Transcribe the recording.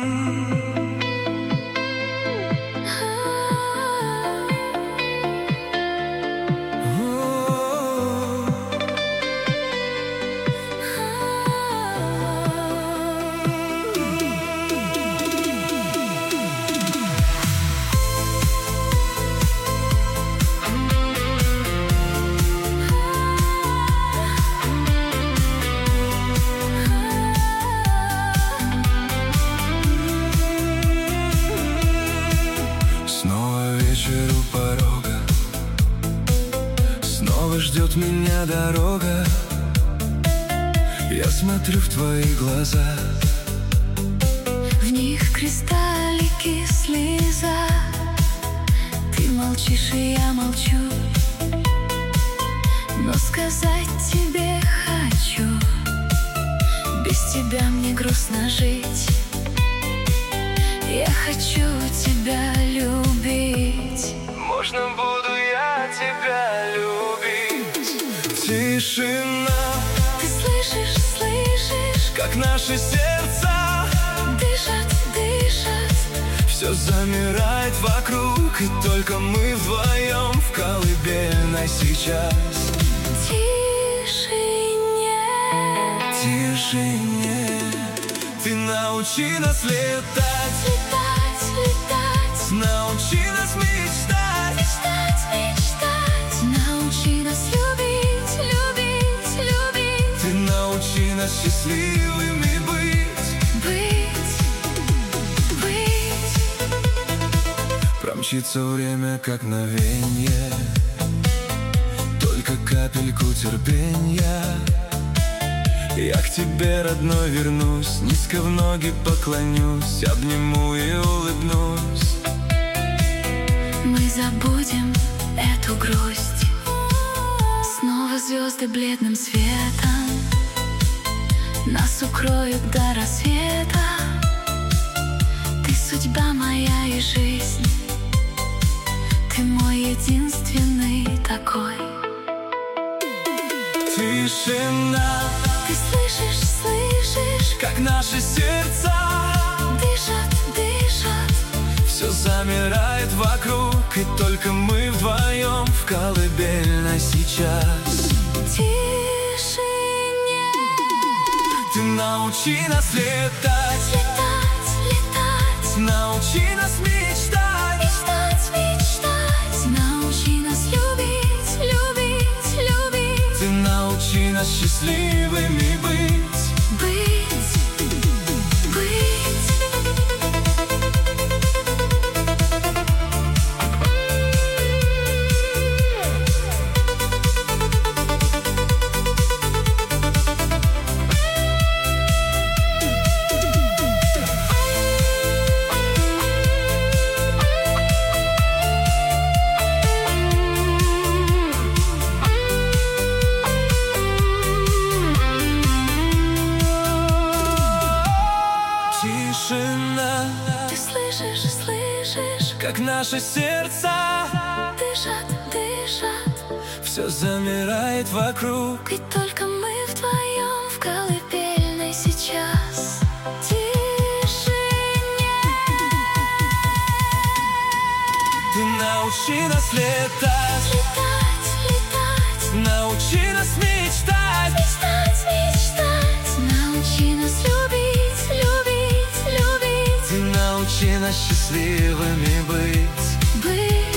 вечер у порога, снова ждет меня дорога. Я смотрю в твои глаза, в них кристаллики слеза. Ты молчишь, и я молчу, но сказать тебе хочу: без тебя мне грустно жить. Я хочу тебя любить. Можно буду я тебя любить. Тишина. Ты слышишь, слышишь, как наши сердца дышат, дышат. Все замирает вокруг, и только мы вдвоем в колыбельной сейчас. Тишине, тишине. Ты научи нас летать, летать, летать. Научи нас мечтать, мечтать, мечтать. Научи нас любить, любить, любить. Ты научи нас счастливыми быть, быть, быть. Промчится время, как мгновенье, только капельку терпенья. Я к тебе, родной, вернусь, низко в ноги поклонюсь, обниму и улыбнусь. Мы забудем эту грусть, снова звезды бледным светом нас укроют до рассвета. Ты судьба моя и жизнь, ты мой единственный такой. Тишина. Ты слышишь, слышишь, как наши сердца дышат, дышат. Все замирает вокруг, и только мы вдвоем в колыбельной сейчас. Тишине. Ты научи нас летать, летать, летать. Научи нас мечтать, мечтать, мечтать. Научи нас любить, любить, любить. Ты научи нас счастливыми быть, быть, быть. Тишина. Ты слышишь, слышишь, как наши сердца дышат, дышат. все замирает вокруг, И только мы вдвоем в колыбельной сейчас. Тишине. Ты научи нас летать, летать, летать. Научи нас мечтать, мечтать, мечтать. Научи нас любить, любить, любить. Ты научи нас счастливыми быть, быть.